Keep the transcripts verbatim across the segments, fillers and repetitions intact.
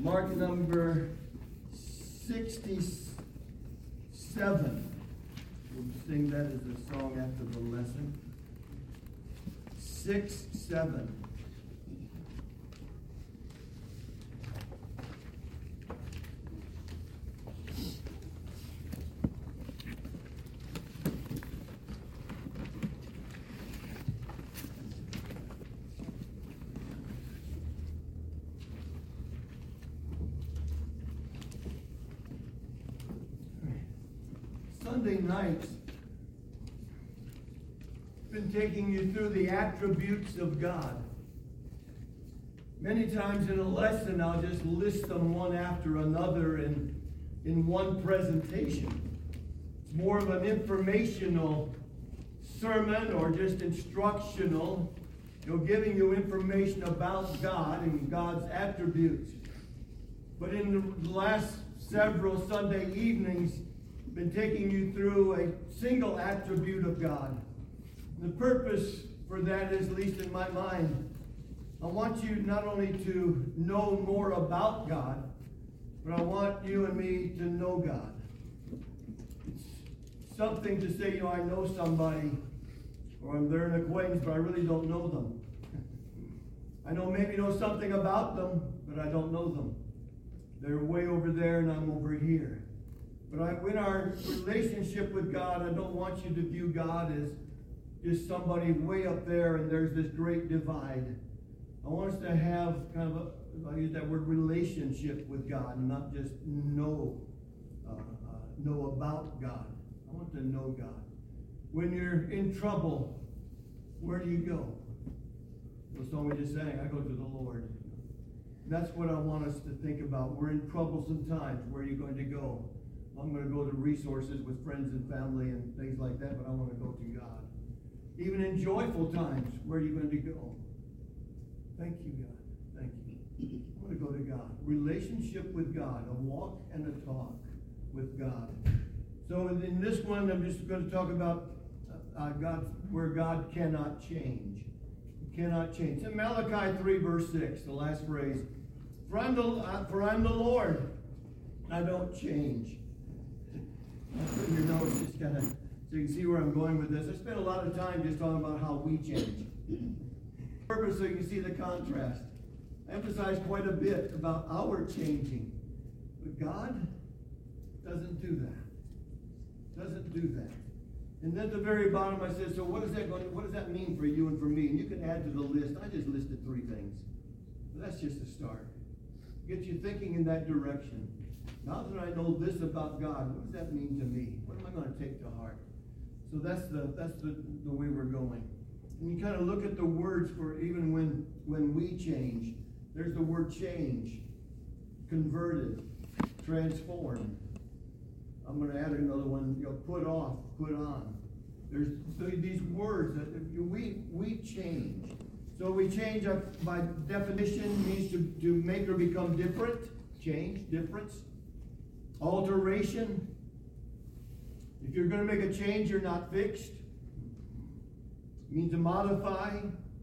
Mark number sixty-seven. We'll sing that as a song after the lesson. Six, seven. Sunday nights been taking you through the attributes of God. Many times in a lesson, I'll just list them one after another in, in one presentation. It's more of an informational sermon or just instructional, you know, giving you information about God and God's attributes. But in the last several Sunday evenings, been taking you through a single attribute of God. The purpose for that is, at least in my mind, I want you not only to know more about God, but I want you and me to know God. It's something to say, you know, I know somebody, or they're an acquaintance, but I really don't know them. I know maybe know something about them, but I don't know them. They're way over there and I'm over here. But I, in our relationship with God, I don't want you to view God as just somebody way up there and there's this great divide. I want us to have kind of a, I use that word, relationship with God, and not just know, uh, uh, know about God. I want to know God. When you're in trouble, where do you go? The song we just sang, I go to the Lord. That's what I want us to think about. We're in troublesome times. Where are you going to go? I'm going to go to resources with friends and family and things like that, but I want to go to God. Even in joyful times, where are you going to go? Thank you, God. Thank you. I want to go to God. Relationship with God, a walk and a talk with God. So in this one, I'm just going to talk about uh, God, where God cannot change. He cannot change. In Malachi three, verse six, the last phrase, for I'm the, uh, for I'm the Lord, I don't change. Put in your notes just kind of so you can see where I'm going with this. I spent a lot of time just talking about how we change. Purpose so you can see the contrast. I emphasize quite a bit about our changing. But God doesn't do that. Doesn't do that. And then at the very bottom I said, so what is that going, what does that mean for you and for me? And you can add to the list. I just listed three things. But that's just a start. Get you thinking in that direction. Now that I know this about God, what does that mean to me? What am I going to take to heart? So that's the that's the, the way we're going. And you kind of look at the words for even when when we change. There's the word change, converted, transformed. I'm going to add another one, you know, put off, put on. There's so these words that we we change. So we change by definition means to, to make or become different. Change, difference. Alteration. If you're going to make a change, you're not fixed. It means to modify.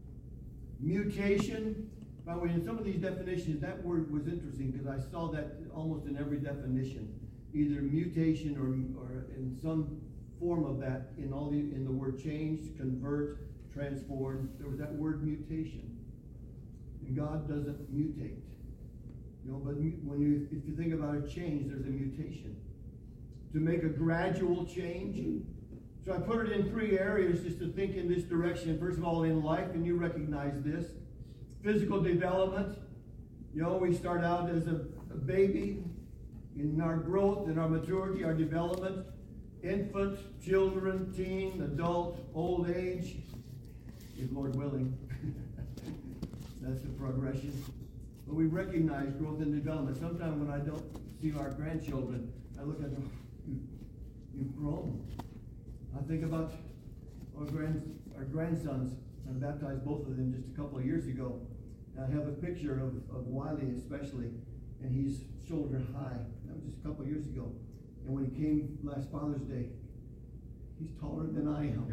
Mutation. By the way, in some of these definitions, that word was interesting because I saw that almost in every definition. Either mutation or, or in some form of that in all the in the word change, convert, transform. There was that word mutation. And God doesn't mutate. You know, but when you, if you think about a change, there's a mutation. To make a gradual change. So I put it in three areas just to think in this direction. First of all, in life, and you recognize this. Physical development. You know, we start out as a, a baby. In our growth, in our maturity, our development. Infant, children, teen, adult, old age. If Lord willing. That's the progression. But we recognize growth and development. Sometimes when I don't see our grandchildren, I look at them, you, you've grown. I think about our, grand, our grandsons. I baptized both of them just a couple of years ago. I have a picture of, of Wiley especially, and he's shoulder high. That was just a couple of years ago. And when he came last Father's Day, he's taller than I am.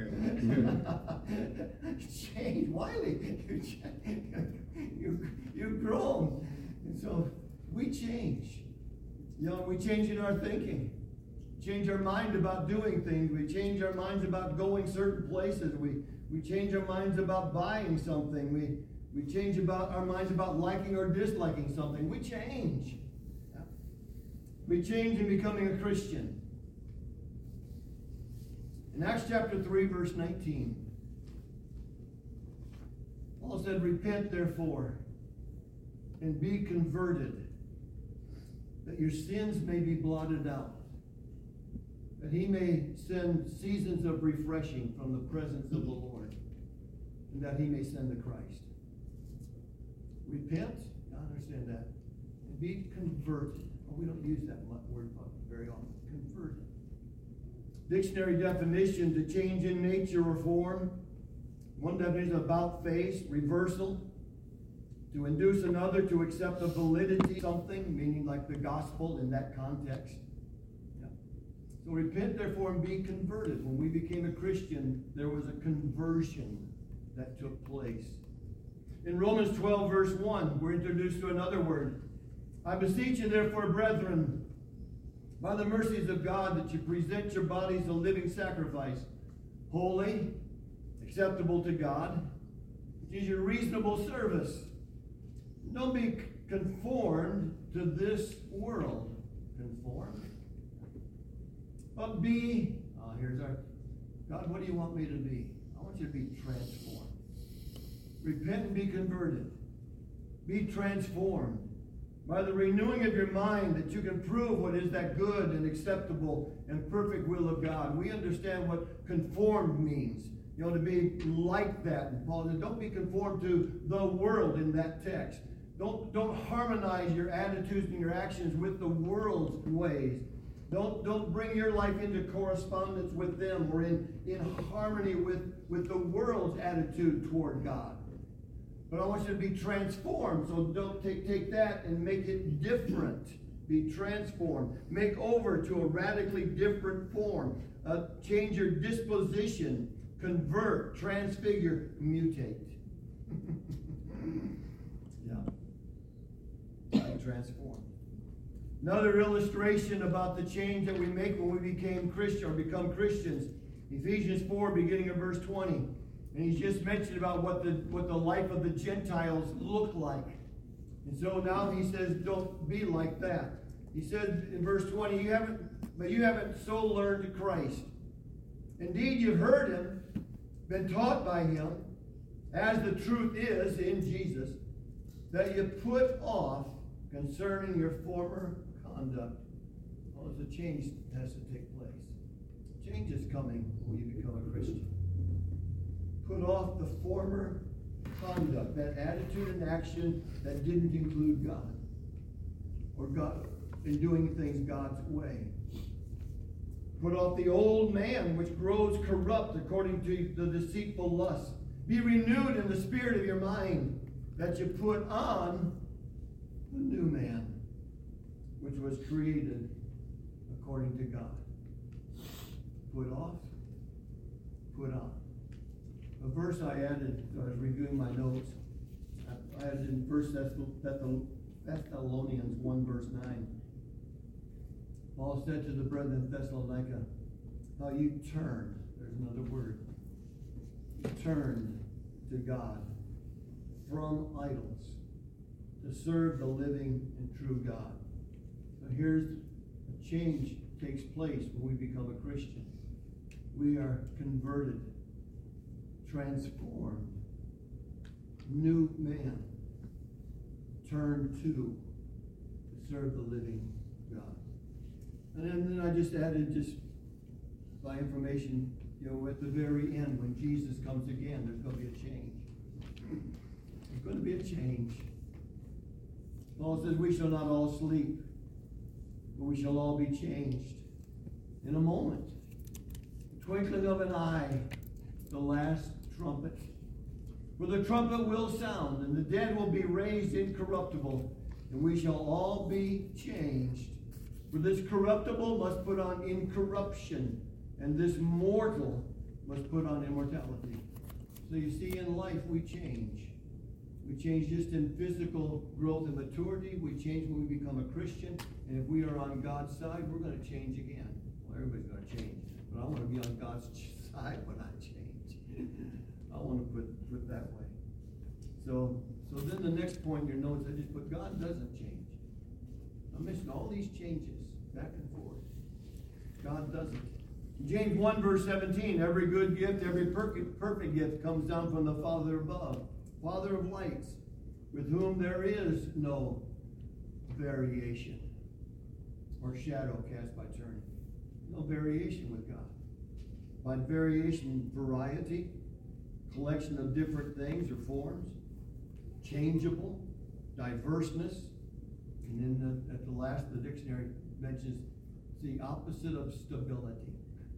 Change, Wiley. You, you, you've grown. And so we change. You know, we change in our thinking. Change our mind about doing things. We change our minds about going certain places. We we change our minds about buying something. We we change about our minds about liking or disliking something. We change. We change in becoming a Christian. In Acts chapter three, verse nineteen, Paul said, "Repent therefore, and be converted, that your sins may be blotted out, that he may send seasons of refreshing from the presence of the Lord, and that he may send the Christ." Repent, I understand that, and be converted. Well, we don't use that word very often. Converted. Dictionary definition: to change in nature or form. One definition: about face, reversal. To induce another to accept the validity of something, meaning like the gospel in that context. Yeah. So repent therefore and be converted. When we became a Christian, there was a conversion that took place. In Romans twelve, verse one, we're introduced to another word. "I beseech you therefore, brethren, by the mercies of God, that you present your bodies a living sacrifice, holy, acceptable to God, which is your reasonable service. Don't be conformed to this world." Conformed. But be, oh, here's our, God, what do you want me to be? I want you to be transformed. Repent and be converted. Be transformed by the renewing of your mind, that you can prove what is that good and acceptable and perfect will of God. We understand what conformed means. You know, to be like that. And Paul says, don't be conformed to the world in that text. Don't, don't harmonize your attitudes and your actions with the world's ways. Don't, don't bring your life into correspondence with them or in, in harmony with, with the world's attitude toward God. But I want you to be transformed. So don't take, take that and make it different. Be transformed. Make over to a radically different form. Uh, change your disposition. Convert. Transfigure. Mutate. Yeah. Be transformed. Another illustration about the change that we make when we became Christian or become Christians. Ephesians four, beginning of verse twenty. And he's just mentioned about what the what the life of the Gentiles looked like. And so now he says, don't be like that. He said in verse twenty, you haven't, but you haven't so learned Christ. Indeed, you've heard him, been taught by him, as the truth is in Jesus, that you put off concerning your former conduct. Well, there's a change that has to take place. Change is coming when you become a Christian. Put off the former conduct, that attitude and action that didn't include God, or God in doing things God's way. Put off the old man, which grows corrupt according to the deceitful lust. Be renewed in the spirit of your mind, that you put on the new man, which was created according to God. Put off, put on. A verse I added, I was reviewing my notes. I added in First Thessalonians one, verse nine. Paul said to the brethren in Thessalonica, how you turned, there's another word, turned to God from idols to serve the living and true God. So here's a change takes place when we become a Christian. We are converted, transformed, new man, turned to, to serve the living God. And then I just added, just by information, you know, at the very end, when Jesus comes again, there's going to be a change. There's going to be a change. Paul says, we shall not all sleep, but we shall all be changed in a moment. The twinkling of an eye, the last trumpet. For the trumpet will sound, and the dead will be raised incorruptible, and we shall all be changed. For this corruptible must put on incorruption, and this mortal must put on immortality. So you see, in life we change. We change just in physical growth and maturity. We change when we become a Christian. And if we are on God's side, we're going to change again. Well, everybody's going to change. But I want to be on God's side when I change. I want to put put that way. So, so then the next point in your notes, I just put, God doesn't change. I'm missing all these changes back and forth. God doesn't. James one verse seventeen, every good gift, every perfect, perfect gift comes down from the Father above, Father of lights, with whom there is no variation or shadow cast by turning. No variation with God. By variation, variety, collection of different things or forms, changeable, diverseness, and then the, at the last, the dictionary mentions the opposite of stability.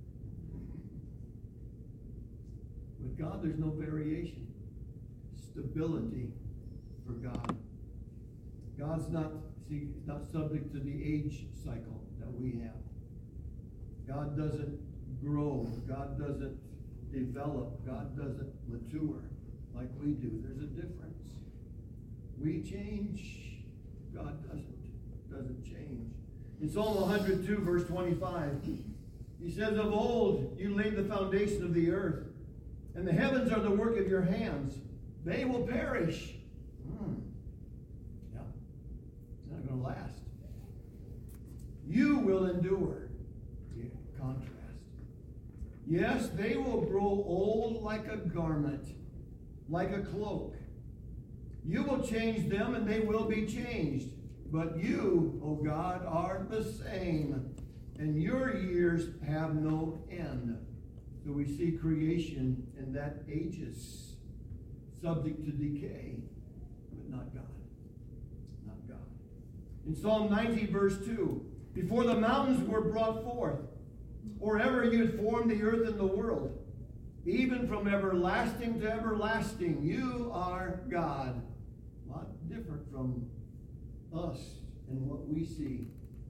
With God, there's no variation. Stability for God. God's not, see, not subject to the age cycle that we have. God doesn't grow. God doesn't develop. God doesn't mature like we do. There's a difference. We change. God doesn't. Doesn't change. In Psalm one hundred two, verse twenty-five, he says, of old you laid the foundation of the earth, and the heavens are the work of your hands. They will perish. Hmm. Yeah. It's not going to last. You will endure. Yeah, contrast. Yes, they will grow old like a garment, like a cloak. You will change them, and they will be changed. But you, O God, are the same, and your years have no end. So we see creation, and that ages, subject to decay, but not God. Not God. In Psalm ninety, verse two, before the mountains were brought forth, or ever you had formed the earth and the world, even from everlasting to everlasting, you are God. A lot different from us and what we see.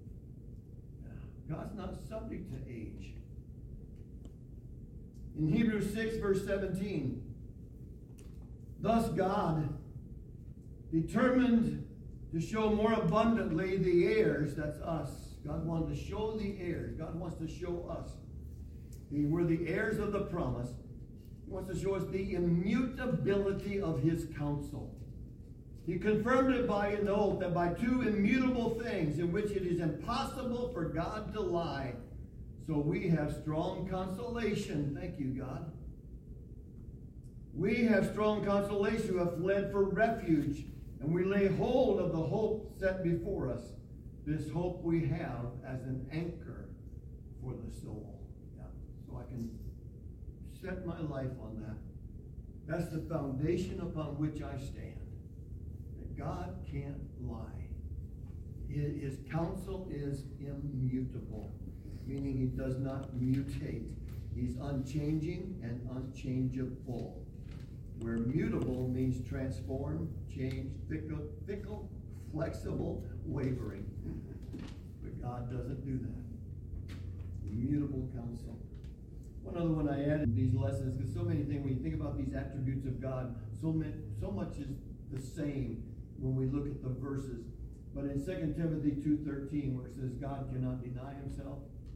God's not subject to age. In Hebrews six, verse seventeen, thus God determined to show more abundantly the heirs, that's us. God wanted to show the heirs. God wants to show us. We're the heirs of the promise. He wants to show us the immutability of his counsel. He confirmed it by an oath that by two immutable things in which it is impossible for God to lie. So we have strong consolation. Thank you, God. We have strong consolation who have fled for refuge, and we lay hold of the hope set before us. This hope we have as an anchor for the soul. Yeah. So I can set my life on that. That's the foundation upon which I stand. That God can't lie. His counsel is immutable, meaning he does not mutate. He's unchanging and unchangeable. Where mutable means transform, change, fickle, fickle, flexible, wavering. But God doesn't do that. Immutable counsel. One other one I added in these lessons, because so many things, when you think about these attributes of God, so, many, so much is the same when we look at the verses. But in Second Timothy two thirteen, where it says God cannot deny himself,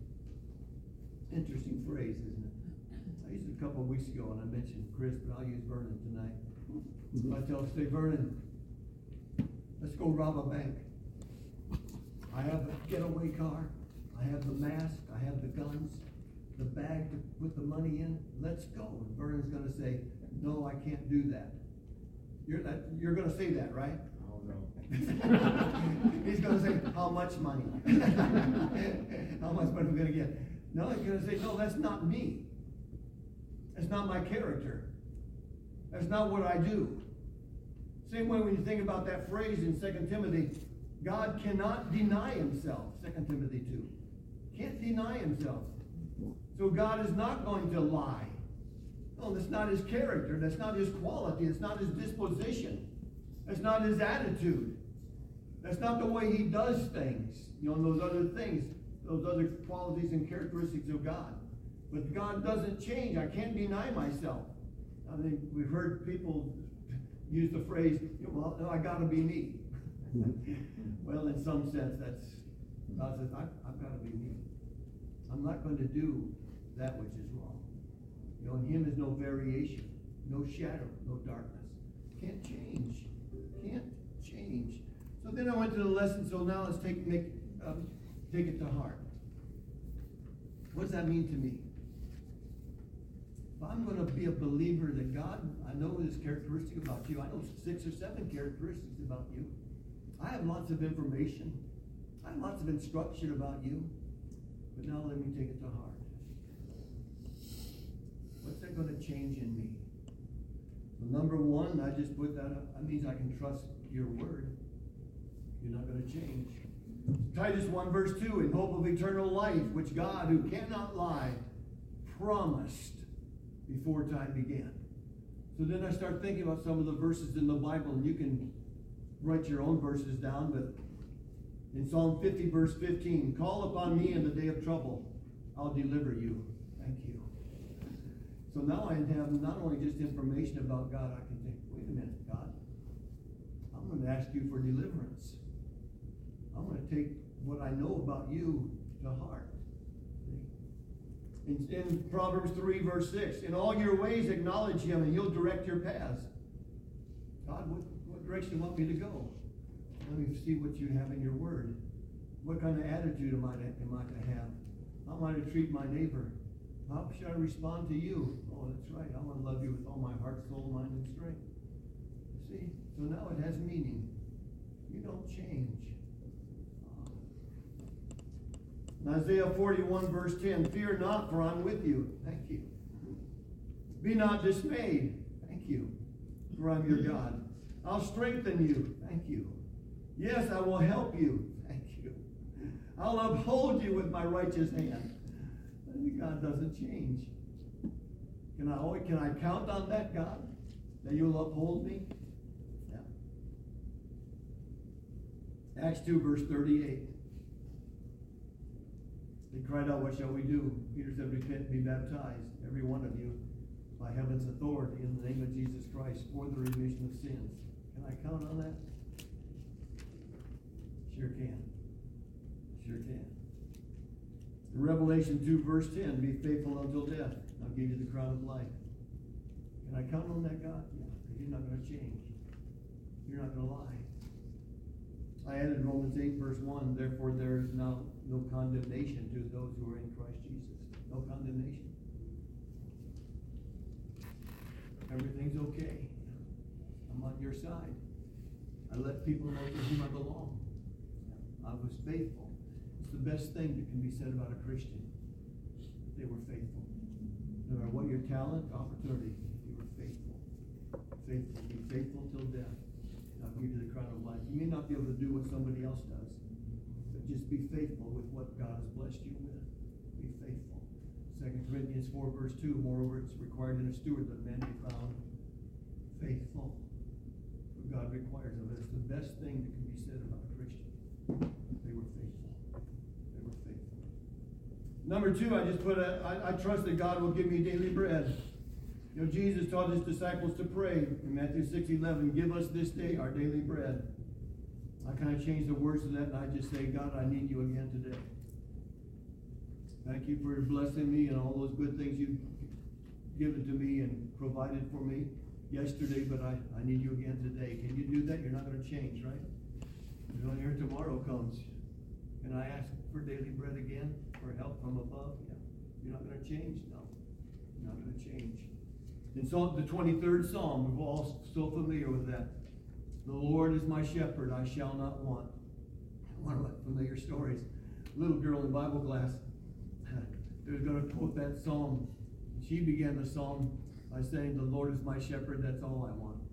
interesting phrase, isn't it? I used it a couple of weeks ago, and I mentioned Chris, but I'll use Vernon tonight. I tell, say, Vernon, let's go rob a bank. I have the getaway car. I have the mask. I have the guns, the bag to put the money in. Let's go. And Vernon's going to say, no, I can't do that. You're, that, you're going to say that, right? Oh, no. He's going to say, how much money? How much money are we going to get? No, he's going to say, no, that's not me. That's not my character. That's not what I do. Same way when you think about that phrase in Second Timothy, God cannot deny himself, Second Timothy two. Can't deny himself. So God is not going to lie. No, that's not his character. That's not his quality. It's not his disposition. That's not his attitude. That's not the way he does things. You know, those other things, those other qualities and characteristics of God. But God doesn't change. I can't deny myself. I think we've heard people use the phrase, well, I gotta be me. Well, in some sense, that's, God says, I've, I've gotta be me. I'm not going to do that which is wrong. You know, in him is no variation, no shadow, no darkness. Can't change. Can't change. So then I went to the lesson, so now let's take, make, um, take it to heart. What does that mean to me? If I'm going to be a believer that God, I know this characteristic about you. I know six or seven characteristics about you. I have lots of information. I have lots of instruction about you. But now let me take it to heart. What's that going to change in me? Well, number one, I just put that up. That means I can trust your word. You're not going to change. Titus one verse two, in hope of eternal life, which God, who cannot lie, promised before time began. So then I start thinking about some of the verses in the Bible, and you can write your own verses down, but in Psalm fifty, verse fifteen, call upon me in the day of trouble. I'll deliver you. Thank you. So now I have not only just information about God, I can think, wait a minute, God, I'm going to ask you for deliverance. I'm going to take what I know about you to heart. In, in Proverbs three, verse six, in all your ways acknowledge him and he'll direct your paths. God, what, what direction do you want me to go? Let me see what you have in your word. What kind of attitude am I to, am I to have? How am I to treat my neighbor? How should I respond to you? Oh, that's right. I want to love you with all my heart, soul, mind, and strength. See? So now it has meaning. You don't change. In Isaiah forty-one, verse ten, fear not, for I'm with you. Thank you. Be not dismayed. Thank you. For I'm your God. I'll strengthen you. Thank you. Yes, I will help you. Thank you. I'll uphold you with my righteous hand. God doesn't change. Can I always, can I count on that, God? That you'll uphold me? Yeah. Acts two, verse thirty-eight. They cried out, what shall we do? Peter said, repent and be baptized, every one of you, by heaven's authority in the name of Jesus Christ for the remission of sins. Can I count on that? Sure can. Sure can. In Revelation two, verse ten, be faithful until death. I'll give you the crown of life. Can I count on that, God? Yeah, because you're not going to change. You're not going to lie. I added Romans eight, verse one, therefore there is now no condemnation to those who are in Christ Jesus. No condemnation. Everything's okay. I'm on your side. I let people know to whom I belong. I was faithful. It's the best thing that can be said about a Christian. They were faithful. No matter what your talent, opportunity, you were faithful. Faithful. Be faithful till death. And I'll give you the crown of life. You may not be able to do what somebody else does, but just be faithful with what God has blessed you with. Be faithful. Second Corinthians four, verse two, moreover, it's required in a steward that man be found faithful. What God requires of us. It's the best thing that can be said about a Christian. They were faithful. They were faithful. Number two, I just put a, I, I trust that God will give me daily bread. You know, Jesus taught his disciples to pray in Matthew six eleven, give us this day our daily bread. I kind of changed the words of that and I just say, God, I need you again today. Thank you for blessing me and all those good things you've given to me and provided for me yesterday, but I, I need you again today. Can you do that? You're not going to change, right? You know, here tomorrow comes. Can I ask for daily bread again? For help from above? Yeah. You're not going to change? No. You're not going to change. In Psalm, the twenty-third Psalm, we're all so familiar with that. The Lord is my shepherd, I shall not want. One of my familiar stories. Little girl in Bible class, they was going to quote that psalm. She began the psalm by saying, the Lord is my shepherd, that's all I want.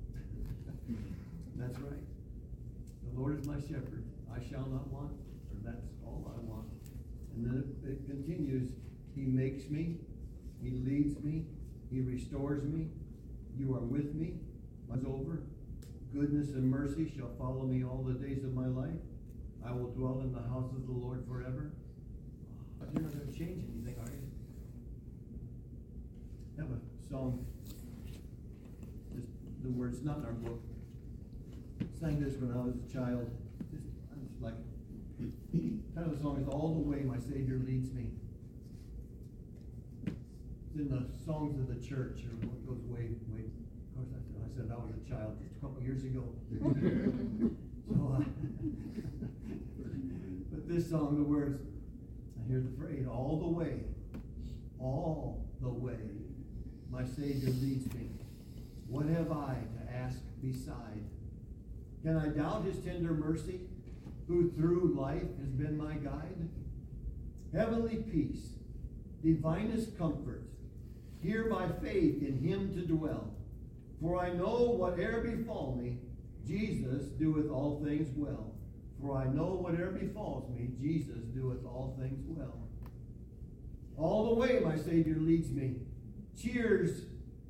That's right. The Lord is my shepherd, I shall not want, or that's all I want. And then it, it continues, he makes me, he leads me, he restores me, you are with me, mine's over. Goodness and mercy shall follow me all the days of my life. I will dwell in the house of the Lord forever. Oh, you're not going to change anything, are you? Have a song. Just the words, not in our book. Sang this when I was a child. Just, I just like it. Kind of the song is All the Way My Savior Leads Me. It's in the songs of the church, or what goes way, way. Of course, I said I, said I was a child just a couple years ago. so, uh, but this song, the words, I hear the phrase, all the way, all the way, my Savior leads me. What have I to ask beside? Can I doubt his tender mercy, who through life has been my guide? Heavenly peace, divinest comfort, here by faith in him to dwell. For I know whate'er befall me, Jesus doeth all things well. For I know whate'er befalls me, Jesus doeth all things well. All the way my Savior leads me, cheers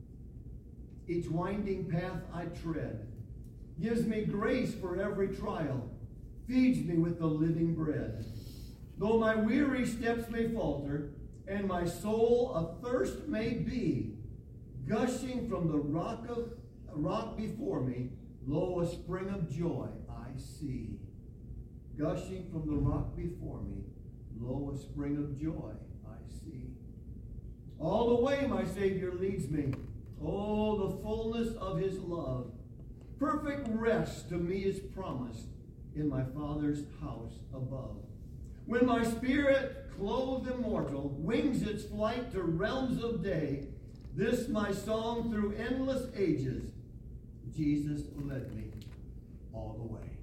each winding path I tread, gives me grace for every trial, feeds me with the living bread. Though my weary steps may falter, and my soul athirst may be, gushing from the rock of rock before me, lo, a spring of joy I see. Gushing from the rock before me, lo, a spring of joy I see. All the way my Savior leads me, oh, the fullness of his love. Perfect rest to me is promised in my Father's house above. When my spirit, clothed immortal, wings its flight to realms of day, this my song through endless ages, Jesus led me all the way.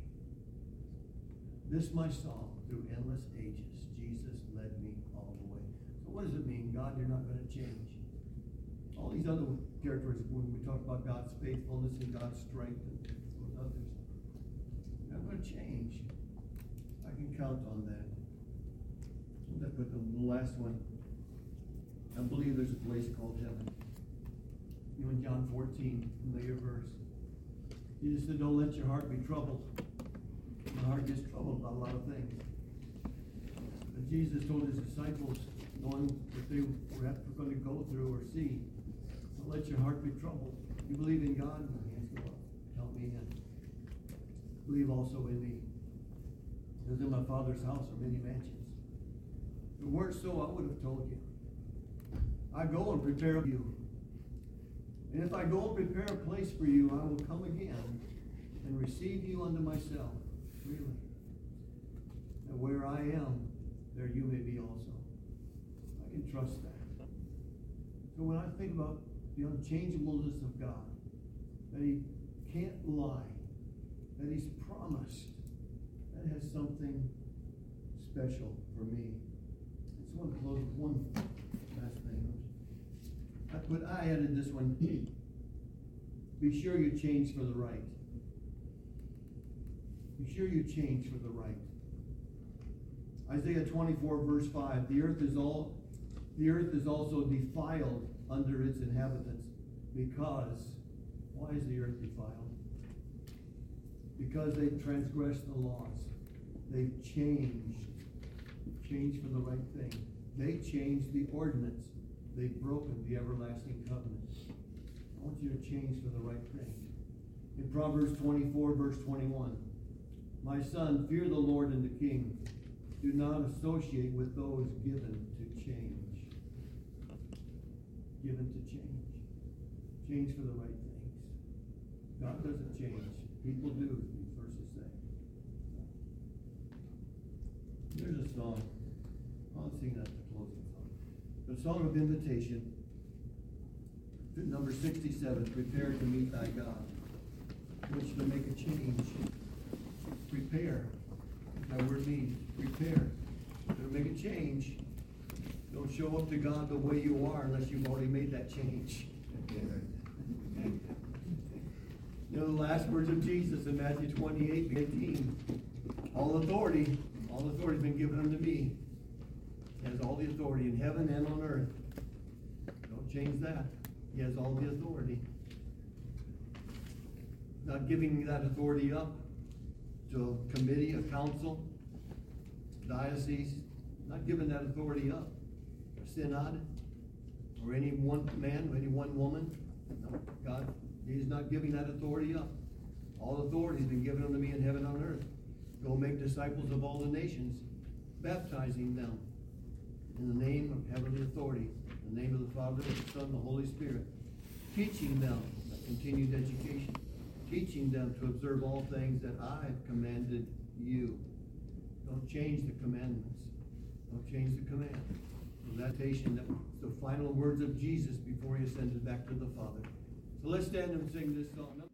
This my song through endless ages, Jesus led me all the way. So what does it mean? God, you're not going to change. All these other characters, when we talk about God's faithfulness and God's strength and those others, they're not going to change. I can count on that. Let's put the last one. I believe there's a place called heaven. You know, in John fourteen, familiar verse. Jesus said, don't let your heart be troubled. My heart gets troubled about a lot of things. But Jesus told his disciples, knowing what they were going to go through or see, don't let your heart be troubled. You believe in God? Yes, go up. Help me in. Believe also in me. Because in my Father's house are many mansions. If it weren't so, I would have told you. I go and prepare you. And if I go and prepare a place for you, I will come again and receive you unto myself. Really. And where I am, there you may be also. I can trust that. So when I think about the unchangeableness of God, that he can't lie, that he's promised, that has something special for me. I just want to close with one last thing. I put, I added this one. Be sure you change for the right. Be sure you change for the right. Isaiah twenty-four verse five, the earth is all the earth is also defiled under its inhabitants, because why is the earth defiled? Because they've transgressed the laws. They've changed. Changed for the right thing. They changed the ordinance. They've broken the everlasting covenant. I want you to change for the right thing. In Proverbs twenty-four verse twenty-one, my son, fear the Lord and the King. Do not associate with those given to change. Given to change. Change for the right things. God doesn't change. People do, these verses say. There's a song. I'll sing that to close the song. The song of invitation. Number sixty-seven, prepare to meet thy God. I want you to make a change. Prepare. That word means prepare. To make a change. Don't show up to God the way you are unless you've already made that change. You know the last words of Jesus in Matthew twenty-eight, eighteen. All authority, all authority has been given unto me. He has all the authority in heaven and on earth. Don't change that. He has all the authority. Not giving that authority up to a committee, a council, diocese. Not giving that authority up. A synod, or any one man, or any one woman. No, God He's not giving that authority up. All authority has been given unto me in heaven and on earth. Go make disciples of all the nations, baptizing them in the name of heavenly authority, in the name of the Father, the Son, and the Holy Spirit, teaching them a continued education, teaching them to observe all things that I have commanded you. Don't change the commandments. Don't change the command. The meditation, that was the final words of Jesus before he ascended back to the Father. So let's stand and sing this song.